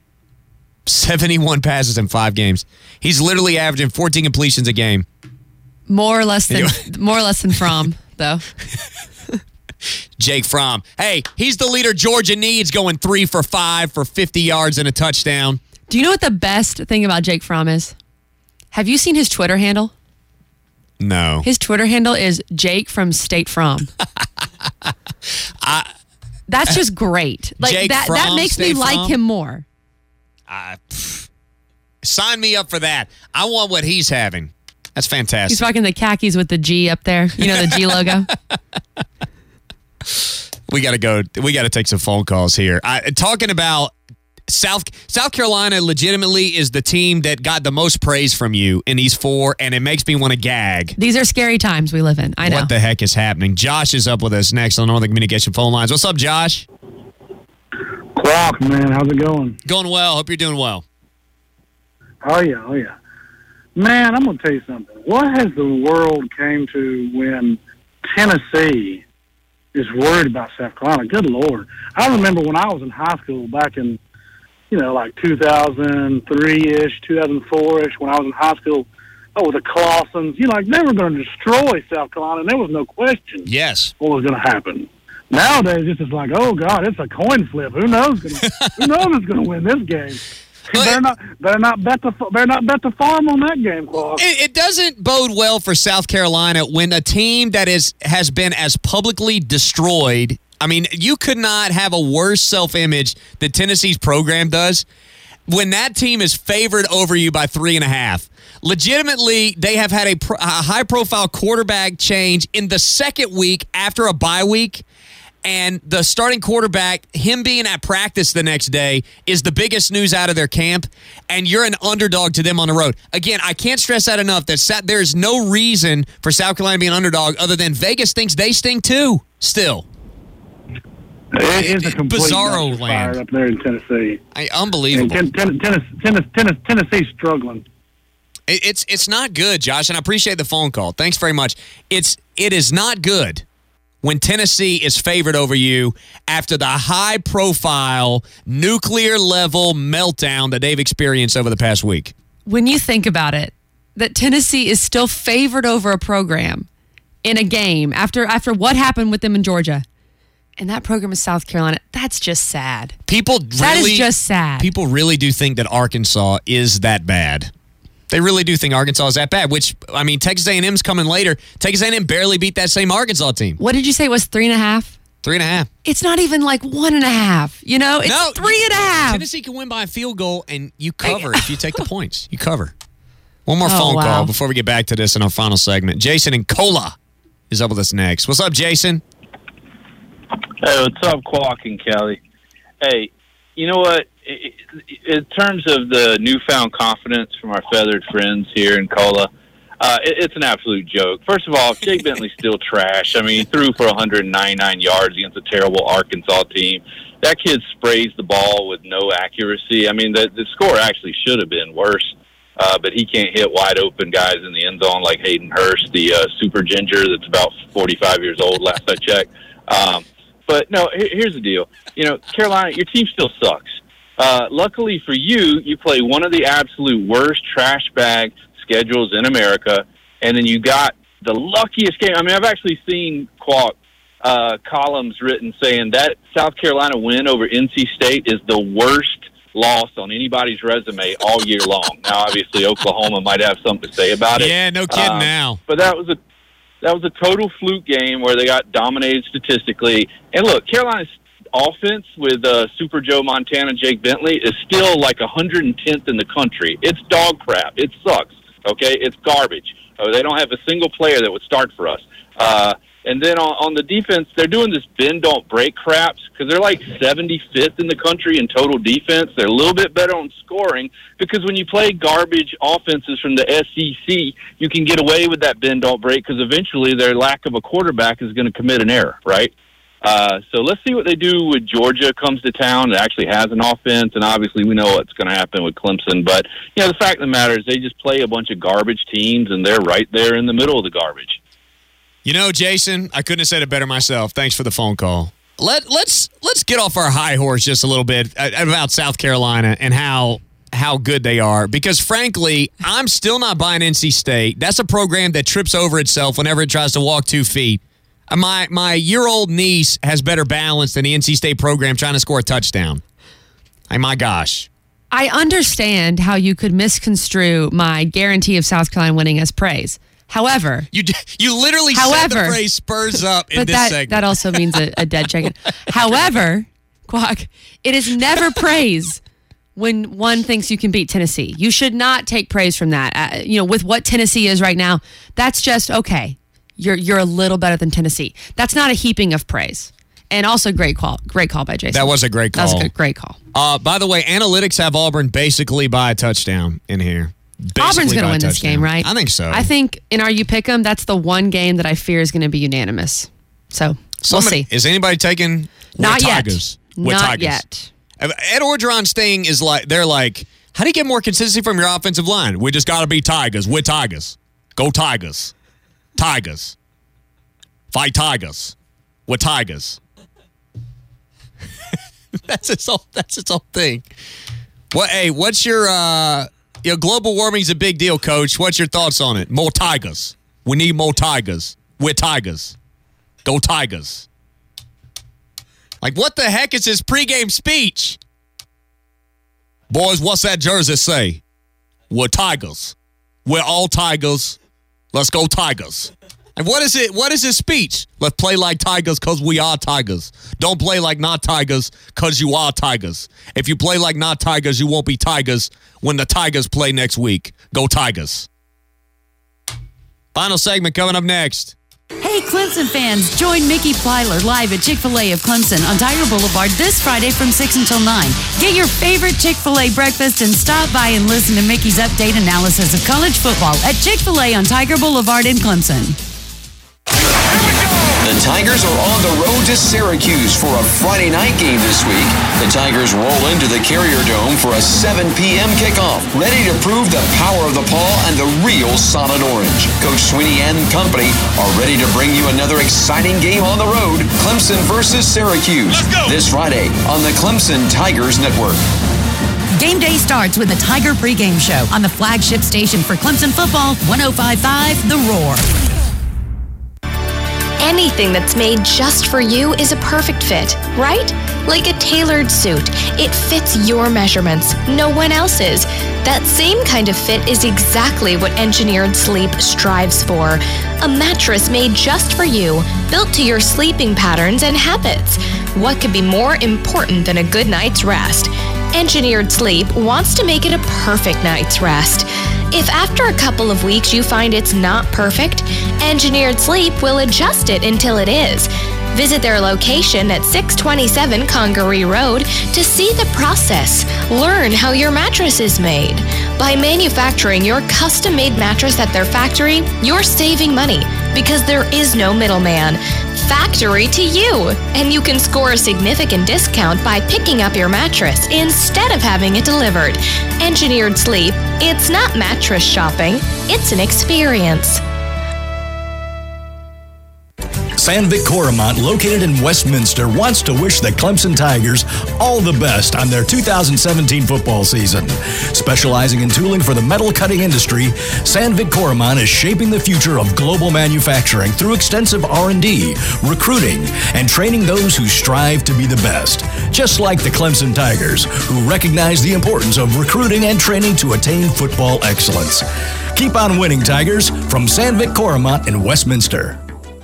71 passes in 5 games. He's literally averaging 14 completions a game. More or less than Fromm, though. Jake Fromm. Hey, he's the leader Georgia needs, going 3 for 5 for 50 yards and a touchdown. Do you know what the best thing about Jake Fromm is? Have you seen his Twitter handle? No. His Twitter handle is Jake from State From. That's just great. Like Jake that makes me like him more. Sign me up for that. I want what he's having. That's fantastic. He's rocking the khakis with the G up there. You know, the G logo. We got to go. We got to take some phone calls here. Talking about South Carolina legitimately is the team that got the most praise from you in these 4, and it makes me want to gag. These are scary times we live in. I know. What the heck is happening? Josh is up with us next on Northern Communication phone lines. What's up, Josh? Clock, man. How's it going? Going well. Hope you're doing well. Oh, yeah. Man, I'm going to tell you something. What has the world came to when Tennessee is worried about South Carolina? Good Lord. I remember when I was in high school back in, like 2003-ish, 2004-ish, when I was in high school, the Clawsons, they were going to destroy South Carolina, and there was no question what was going to happen. Nowadays, it's just like, oh, God, it's a coin flip. Who knows who's going to win this game? Better not bet the farm on that game, Claude. It doesn't bode well for South Carolina when a team that has been as publicly destroyed. I mean, you could not have a worse self-image than Tennessee's program does. When that team is favored over you by 3.5, legitimately, they have had a high-profile quarterback change in the second week after a bye week. And the starting quarterback, him being at practice the next day, is the biggest news out of their camp. And you're an underdog to them on the road. Again, I can't stress that enough. There is no reason for South Carolina to be an underdog other than Vegas thinks they stink too, still. It is a complete bizarro land up there in Tennessee. Unbelievable. Tennessee's struggling. It's not good, Josh, and I appreciate the phone call. Thanks very much. It is not good when Tennessee is favored over you after the high-profile, nuclear-level meltdown that they've experienced over the past week. When you think about it, that Tennessee is still favored over a program in a game after what happened with them in Georgia. And that program is South Carolina. That's just sad. That is just sad. People really do think that Arkansas is that bad. They really do think Arkansas is that bad, which, I mean, Texas A&M's coming later. Texas A&M barely beat that same Arkansas team. What did you say it was, 3.5? 3.5. It's not even like 1.5. You know, it's 3.5. Tennessee can win by a field goal, and you cover if you take the points. You cover. One more phone call before we get back to this in our final segment. Jason in Cola is up with us next. What's up, Jason? Hey, what's up, Quack and Kelly? Hey, you know what? In terms of the newfound confidence from our feathered friends here in Cola, it's an absolute joke. First of all, Jake Bentley's still trash. I mean, he threw for 199 yards against a terrible Arkansas team. That kid sprays the ball with no accuracy. I mean, the score actually should have been worse, but he can't hit wide open guys in the end zone like Hayden Hurst, the super ginger that's about 45 years old, last I checked. But, no, here's the deal. You know, Carolina, your team still sucks. Luckily for you, you play one of the absolute worst trash bag schedules in America, and then you got the luckiest game. I mean, I've actually seen columns written saying that South Carolina win over NC State is the worst loss on anybody's resume all year long. Now, obviously, Oklahoma might have something to say about it. Yeah, no kidding now. But that was a total fluke game where they got dominated statistically. And look, Carolina's offense with Super Joe Montana, Jake Bentley is still like 110th in the country. It's dog crap. It sucks. Okay, it's garbage. They don't have a single player that would start for us. And then on the defense, they're doing this bend don't break craps because they're like 75th in the country in total defense. They're a little bit better on scoring because when you play garbage offenses from the SEC, you can get away with that bend don't break because eventually their lack of a quarterback is going to commit an error, right? So let's see what they do with Georgia comes to town. It actually has an offense, and obviously we know what's going to happen with Clemson. But, you know, the fact of the matter is they just play a bunch of garbage teams, and they're right there in the middle of the garbage. You know, Jason, I couldn't have said it better myself. Thanks for the phone call. Let's get off our high horse just a little bit about South Carolina and how good they are. Because, frankly, I'm still not buying NC State. That's a program that trips over itself whenever it tries to walk 2 feet. My year-old niece has better balance than the NC State program trying to score a touchdown. My gosh. I understand how you could misconstrue my guarantee of South Carolina winning as praise. However, you literally said the phrase Spurs up in this segment. That also means a dead chicken. However, Quack, it is never praise when one thinks you can beat Tennessee. You should not take praise from that. With what Tennessee is right now, that's just okay. You're a little better than Tennessee. That's not a heaping of praise. And also great call by Jason. That was a great call. That was a great call. By the way, analytics have Auburn basically by a touchdown in here. Auburn's going to win this game, right? I think so. I think in our You Pick 'em, that's the one game that I fear is going to be unanimous. So we'll see. Is anybody taking Not yet. Tigers? Not yet. Ed Orgeron's thing is they're like, how do you get more consistency from your offensive line? We just got to be Tigers. We're Tigers. Go Tigers. Tigers. Fight Tigers. We're Tigers. That's its whole thing. What's your global warming's a big deal, Coach. What's your thoughts on it? More Tigers. We need more Tigers. We're Tigers. Go Tigers. Like, what the heck is his pregame speech? Boys, what's that jersey say? We're Tigers. We're all Tigers. Let's go Tigers. And what is it? What is his speech? Let's play like Tigers because we are Tigers. Don't play like not Tigers because you are Tigers. If you play like not Tigers, you won't be Tigers when the Tigers play next week. Go Tigers. Final segment coming up next. Hey, Clemson fans, join Mickey Plyler live at Chick-fil-A of Clemson on Tiger Boulevard this Friday from 6 until 9. Get your favorite Chick-fil-A breakfast and stop by and listen to Mickey's update analysis of college football at Chick-fil-A on Tiger Boulevard in Clemson. The Tigers are on the road to Syracuse for a Friday night game this week. The Tigers roll into the Carrier Dome for a 7 p.m. kickoff, ready to prove the power of the paw and the real solid orange. Coach Sweeney and company are ready to bring you another exciting game on the road, Clemson versus Syracuse, this Friday on the Clemson Tigers Network. Game day starts with the Tiger pregame show on the flagship station for Clemson football, 105.5 The Roar. Anything that's made just for you is a perfect fit, right? Like a tailored suit. It fits your measurements, no one else's. That same kind of fit is exactly what Engineered Sleep strives for. A mattress made just for you, built to your sleeping patterns and habits. What could be more important than a good night's rest? Engineered Sleep wants to make it a perfect night's rest. If after a couple of weeks you find it's not perfect, Engineered Sleep will adjust it until it is. Visit their location at 627 Congaree Road to see the process. Learn how your mattress is made. By manufacturing your custom-made mattress at their factory, you're saving money because there is no middleman. Factory to you, and you can score a significant discount by picking up your mattress instead of having it delivered. Engineered Sleep, it's not mattress shopping, it's an experience. Sandvik Coromant, located in Westminster, wants to wish the Clemson Tigers all the best on their 2017 football season. Specializing in tooling for the metal cutting industry, Sandvik Coromant is shaping the future of global manufacturing through extensive R&D, recruiting, and training those who strive to be the best. Just like the Clemson Tigers, who recognize the importance of recruiting and training to attain football excellence. Keep on winning, Tigers, from Sandvik Coromant in Westminster.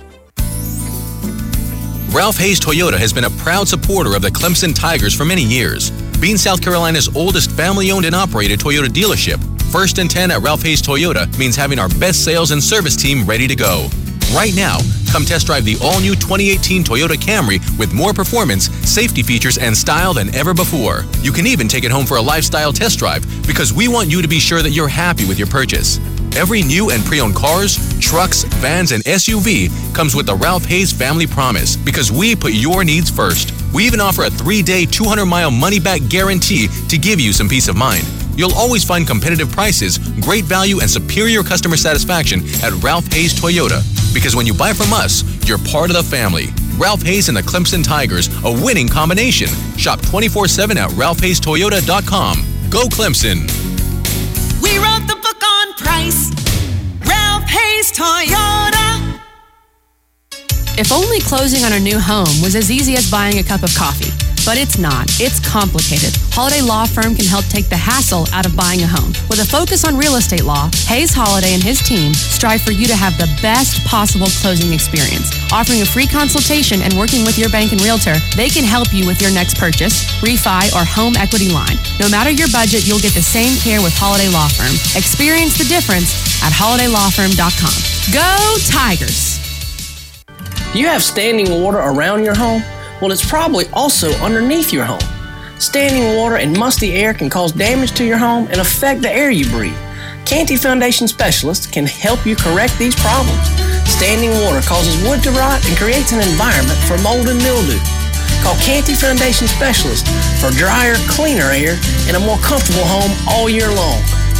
Ralph Hayes Toyota has been a proud supporter of the Clemson Tigers for many years. Being South Carolina's oldest family-owned and operated Toyota dealership, 1st and 10 at Ralph Hayes Toyota means having our best sales and service team ready to go. Right now, come test drive the all-new 2018 Toyota Camry with more performance, safety features, and style than ever before. You can even take it home for a lifestyle test drive because we want you to be sure that you're happy with your purchase. Every new and pre-owned cars, trucks, vans, and SUV comes with the Ralph Hayes Family Promise because we put your needs first. We even offer a 3-day, 200-mile money-back guarantee to give you some peace of mind. You'll always find competitive prices, great value, and superior customer satisfaction at Ralph Hayes Toyota. Because when you buy from us, you're part of the family. Ralph Hayes and the Clemson Tigers, a winning combination. Shop 24/7 at ralphhayestoyota.com. Go Clemson! We wrote the book on price. Ralph Hayes Toyota. If only closing on a new home was as easy as buying a cup of coffee. But it's not. It's complicated. Holiday Law Firm can help take the hassle out of buying a home. With a focus on real estate law, Hayes Holiday and his team strive for you to have the best possible closing experience. Offering a free consultation and working with your bank and realtor, they can help you with your next purchase, refi, or home equity line. No matter your budget, you'll get the same care with Holiday Law Firm. Experience the difference at holidaylawfirm.com. Go Tigers! Do you have standing water around your home? Well, it's probably also underneath your home. Standing water and musty air can cause damage to your home and affect the air you breathe. Canty Foundation specialists can help you correct these problems. Standing water causes wood to rot and creates an environment for mold and mildew. Call Canty Foundation specialists for drier, cleaner air and a more comfortable home all year long.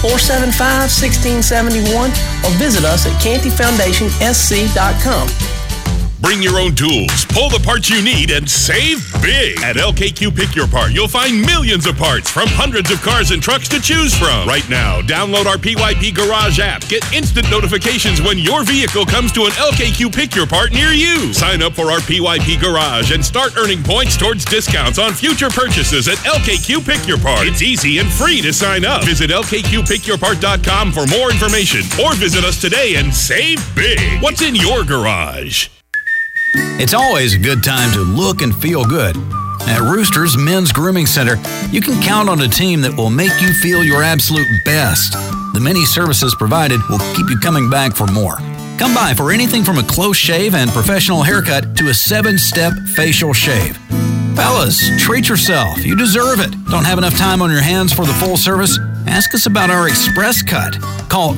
475-1671 or visit us at cantyfoundationsc.com. Bring your own tools, pull the parts you need, and save big. At LKQ Pick Your Part, you'll find millions of parts from hundreds of cars and trucks to choose from. Right now, download our PYP Garage app. Get instant notifications when your vehicle comes to an LKQ Pick Your Part near you. Sign up for our PYP Garage and start earning points towards discounts on future purchases at LKQ Pick Your Part. It's easy and free to sign up. Visit LKQPickYourPart.com for more information or visit us today and save big. What's in your garage? It's always a good time to look and feel good. At Roosters Men's Grooming Center, you can count on a team that will make you feel your absolute best. The many services provided will keep you coming back for more. Come by for anything from a close shave and professional haircut to a 7-step facial shave. Fellas, treat yourself. You deserve it. Don't have enough time on your hands for the full service? Ask us about our Express Cut. Call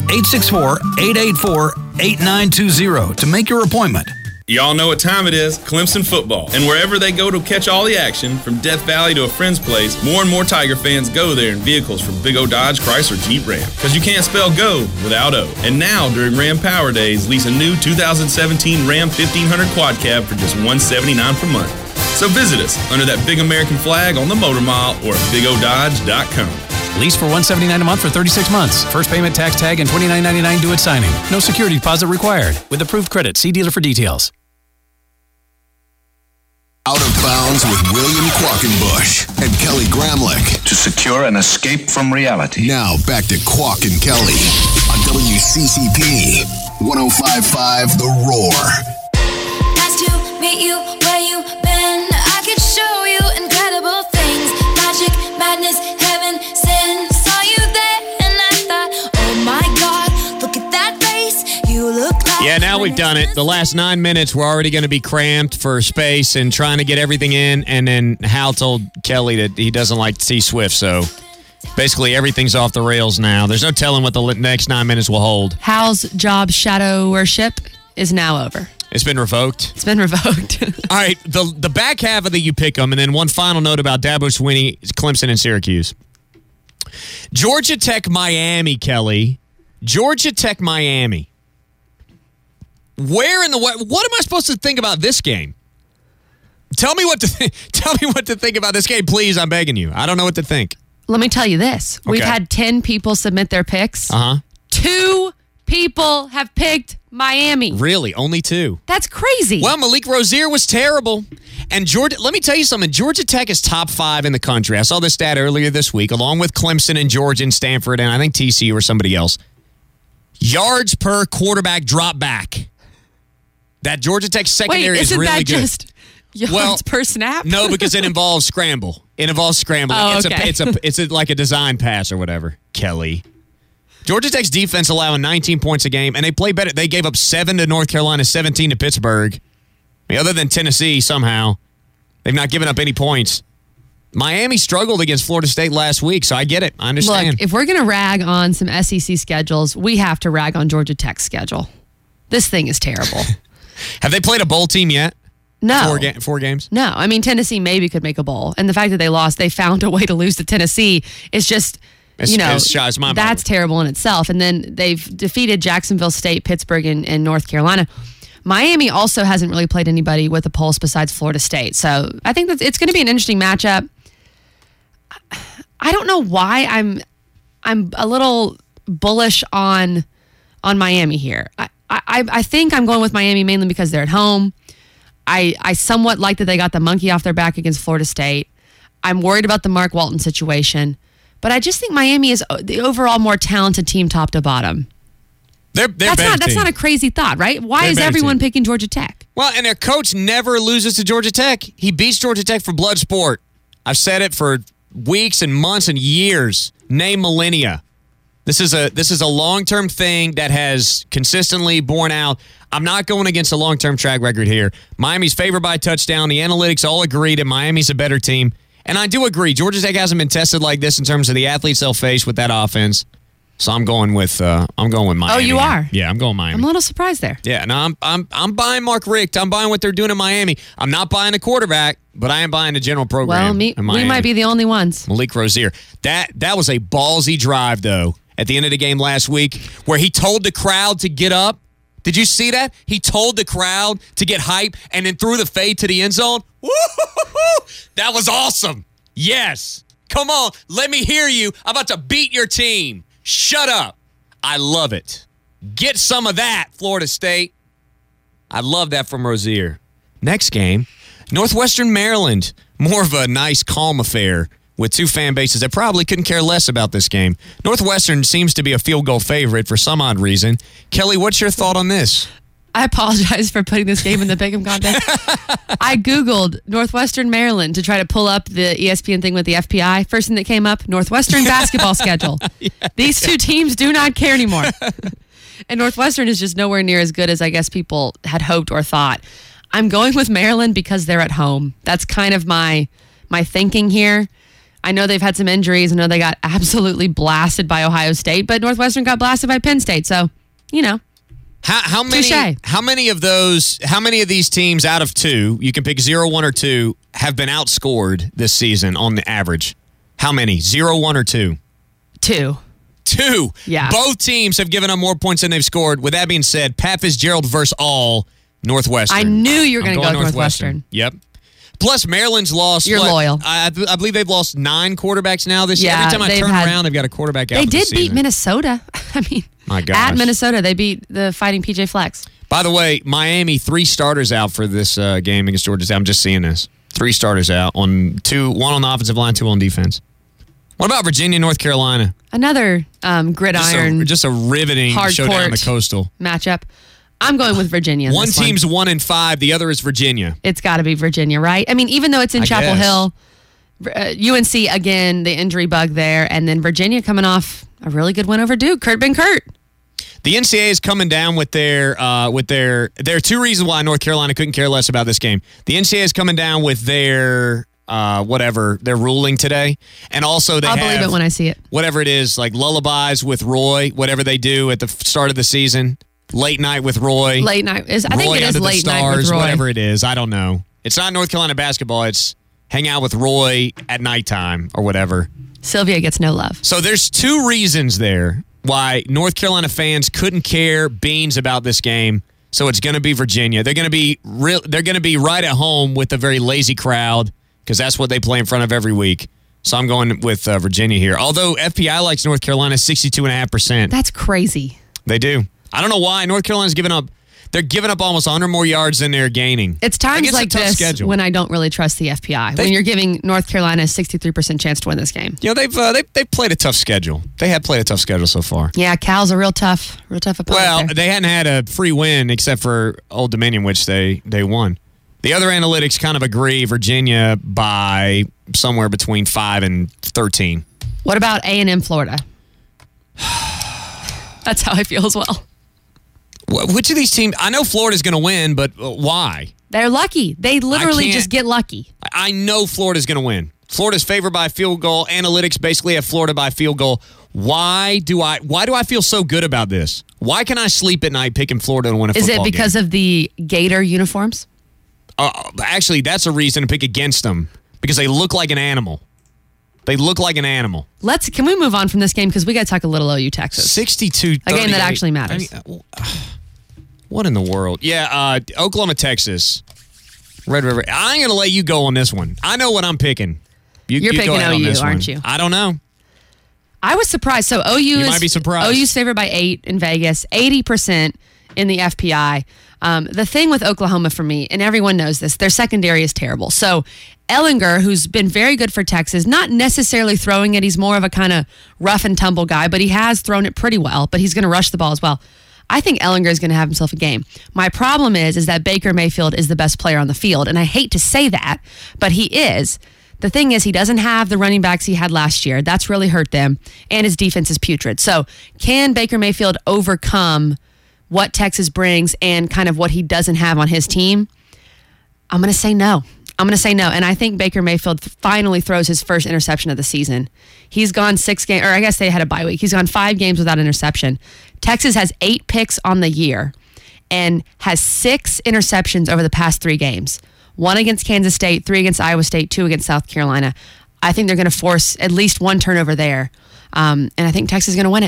864-884-8920 to make your appointment. Y'all know what time it is, Clemson football. And wherever they go to catch all the action, from Death Valley to a friend's place, more and more Tiger fans go there in vehicles from Big O Dodge, Chrysler, Jeep, Ram. Because you can't spell go without O. And now, during Ram Power Days, lease a new 2017 Ram 1500 Quad Cab for just $179 per month. So visit us under that big American flag on the Motor Mile or at BigODodge.com. Lease for $179 a month for 36 months. First payment, tax tag, and $29.99 due at signing. No security deposit required. With approved credit. See dealer for details. Out of Bounds with William Quackenbush and Kelly Gramlich. To secure an escape from reality. Now back to Quack and Kelly on WCCP 105.5 The Roar. Nice to meet you where you been. I could show you incredible things. Magic, madness, heaven, sin. Saw you there and I thought, oh my God, look at that face. You look like... Yeah, now we've done it. The last 9 minutes, we're already going to be cramped for space and trying to get everything in. And then Hal told Kelly that he doesn't like T Swift, so basically everything's off the rails now. There's no telling what the next 9 minutes will hold. Hal's job shadow worship is now over. It's been revoked? It's been revoked. All right, the back half of the You Pick 'em, and then one final note about Dabo Swinney, Clemson, and Syracuse. Georgia Tech, Miami, Kelly. Georgia Tech, Miami. Where in the what am I supposed to think about this game? Tell me what to think about this game, please. I'm begging you. I don't know what to think. Let me tell you this. We've had 10 people submit their picks. 2 people have picked Miami. Really? Only 2? That's crazy. Well, Malik Rozier was terrible. And Georgia, let me tell you something. Georgia Tech is top 5 in the country. I saw this stat earlier this week, along with Clemson and Georgia and Stanford, and I think TCU or somebody else. Yards per quarterback drop back. That Georgia Tech secondary is really good. Just yards per snap? No, because it involves scramble. It involves scrambling. Oh, okay. It's like a design pass or whatever. Kelly. Georgia Tech's defense allowing 19 points a game, and they play better. They gave up 7 to North Carolina, 17 to Pittsburgh. I mean, other than Tennessee, somehow, they've not given up any points. Miami struggled against Florida State last week, so I get it. I understand. Look, if we're going to rag on some SEC schedules, we have to rag on Georgia Tech's schedule. This thing is terrible. Have they played a bowl team yet? No. 4 games? No. I mean, Tennessee maybe could make a bowl. And the fact that they lost, they found a way to lose to Tennessee is just, that's terrible in itself. And then they've defeated Jacksonville State, Pittsburgh, and North Carolina. Miami also hasn't really played anybody with a pulse besides Florida State. So I think that it's going to be an interesting matchup. I don't know why I'm a little bullish on Miami here. I think I'm going with Miami mainly because they're at home. I somewhat like that they got the monkey off their back against Florida State. I'm worried about the Mark Walton situation. But I just think Miami is the overall more talented team top to bottom. That's not a crazy thought, right? Why is everyone picking Georgia Tech? Well, and their coach never loses to Georgia Tech. He beats Georgia Tech for blood sport. I've said it for weeks and months and years. Name millennia. This is a long-term thing that has consistently borne out. I'm not going against a long-term track record here. Miami's favored by a touchdown. The analytics all agree that Miami's a better team. And I do agree. Georgia Tech hasn't been tested like this in terms of the athletes they'll face with that offense. So I'm going with Miami. Oh, you are? Yeah, I'm going Miami. I'm a little surprised there. Yeah, no, I'm buying Mark Richt. I'm buying what they're doing in Miami. I'm not buying a quarterback, but I am buying the general program. Well, we might be the only ones. Malik Rozier. That was a ballsy drive, though, at the end of the game last week, where he told the crowd to get up. Did you see that? He told the crowd to get hype and then threw the fade to the end zone. Woo-hoo-hoo-hoo! That was awesome. Yes. Come on. Let me hear you. I'm about to beat your team. Shut up. I love it. Get some of that, Florida State. I love that from Rozier. Next game, Northwestern Maryland. More of a nice, calm affair with 2 fan bases that probably couldn't care less about this game. Northwestern seems to be a field goal favorite for some odd reason. Kelly, what's your thought on this? I apologize for putting this game in the Pick'em contest. I Googled Northwestern Maryland to try to pull up the ESPN thing with the FPI. First thing that came up, Northwestern basketball schedule. These 2 teams do not care anymore. And Northwestern is just nowhere near as good as I guess people had hoped or thought. I'm going with Maryland because they're at home. That's kind of my thinking here. I know they've had some injuries. I know they got absolutely blasted by Ohio State, but Northwestern got blasted by Penn State. So, How many of these teams out of 2, you can pick 0, 1, or 2, have been outscored this season on the average? How many? 0, 1, or 2? 2. 2. Yeah. Both teams have given up more points than they've scored. With that being said, Pat Fitzgerald versus all Northwestern. I knew you were going to go Northwestern. Yep. Plus, Maryland's lost. You're loyal. I believe they've lost 9 quarterbacks now this year. Yeah, Every time I turn around, they've got a quarterback out. They for the did beat season. Minnesota. I mean, My gosh. at Minnesota, they beat the Fighting PJ Flex. By the way, Miami 3 starters out for this game against Georgia State. I'm just seeing this. 3 starters out on 1 on the offensive line, 2 on defense. What about Virginia, North Carolina? Another gridiron, just a riveting hard showdown on court the Coastal matchup. I'm going with Virginia. One team's 1-5, the other is Virginia. It's got to be Virginia, right? I mean, even though it's in Chapel Hill, UNC again, the injury bug there, and then Virginia coming off a really good win over Duke. Kurt Ben Kurt. The NCAA is coming down with their. There are 2 reasons why North Carolina couldn't care less about this game. The NCAA is coming down with their their ruling today, and also I'll believe it when I see it. Whatever it is, like lullabies with Roy, whatever they do at the start of the season, late night with Roy. Late night is. I think Roy it is under the late night stars, with Roy. whatever it is. I don't know. It's not North Carolina basketball. It's hang out with Roy at nighttime or whatever. Sylvia gets no love. So there's 2 reasons there why North Carolina fans couldn't care beans about this game. So it's going to be Virginia. They're going to be right at home with a very lazy crowd because that's what they play in front of every week. So I'm going with Virginia here. Although FPI likes North Carolina 62.5%. That's crazy. They do. I don't know why North Carolina's giving up. They're giving up almost 100 more yards than they're gaining. It's times like this schedule. when I don't really trust the FPI. When you're giving North Carolina a 63% chance to win this game. You know, they've played a tough schedule. They have played a tough schedule so far. Yeah, Cal's a real tough opponent. Well, there. they hadn't had a free win except for Old Dominion, which they won. The other analytics kind of agree Virginia by somewhere between 5 and 13. What about A&M Florida? That's how I feel as well. Which of these teams? I know Florida's going to win, but why? They're lucky. They literally just get lucky. I know Florida's going to win. Florida's favored by a field goal. Analytics basically have Florida by field goal. Why do I feel so good about this? Why can I sleep at night picking Florida to win a football game? Is it because of the Gator uniforms? Actually, that's a reason to pick against them because they look like an animal. They look like an animal. Can we move on from this game because we got to talk a little OU Texas. 62-38. A game that actually matters. What in the world? Yeah, Oklahoma, Texas. Red River. I ain't going to let you go on this one. I know what I'm picking. You're go picking ahead on OU, this aren't one. you? I don't know. I was surprised. So OU might be surprised. OU's favored by 8 in Vegas, 80% in the FPI. The thing with Oklahoma for me, and everyone knows this, their secondary is terrible. So Ellinger, who's been very good for Texas, not necessarily throwing it. He's more of a kind of rough and tumble guy, but he has thrown it pretty well, but he's going to rush the ball as well. I think Ellinger is going to have himself a game. My problem is that Baker Mayfield is the best player on the field, and I hate to say that, but he is. The thing is, he doesn't have the running backs he had last year. That's really hurt them, and his defense is putrid. So can Baker Mayfield overcome what Texas brings and kind of what he doesn't have on his team? I'm going to say no. And I think Baker Mayfield finally throws his first interception of the season. He's gone 6 games, or I guess they had a bye week. He's gone 5 games without interception. Texas has 8 picks on the year and has 6 interceptions over the past 3 games. 1 against Kansas State, 3 against Iowa State, 2 against South Carolina. I think they're going to force at least 1 turnover there. And I think Texas is going to win it.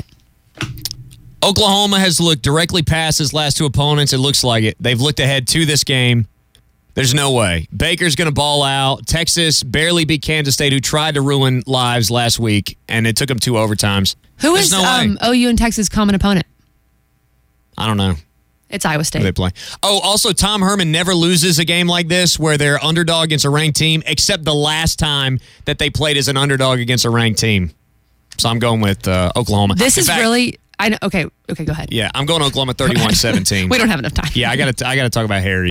Oklahoma has looked directly past his last 2 opponents. It looks like it. They've looked ahead to this game. There's no way. Baker's going to ball out. Texas barely beat Kansas State, who tried to ruin lives last week, and it took them 2 overtimes. Who is OU and Texas' common opponent? I don't know. It's Iowa State. Who they play. Oh, also, Tom Herman never loses a game like this where they're underdog against a ranked team, except the last time that they played as an underdog against a ranked team. So I'm going with Oklahoma. This is really... I know. Okay, go ahead. Yeah, I'm going Oklahoma 31-17. We don't have enough time. Yeah, I got to talk about Harry.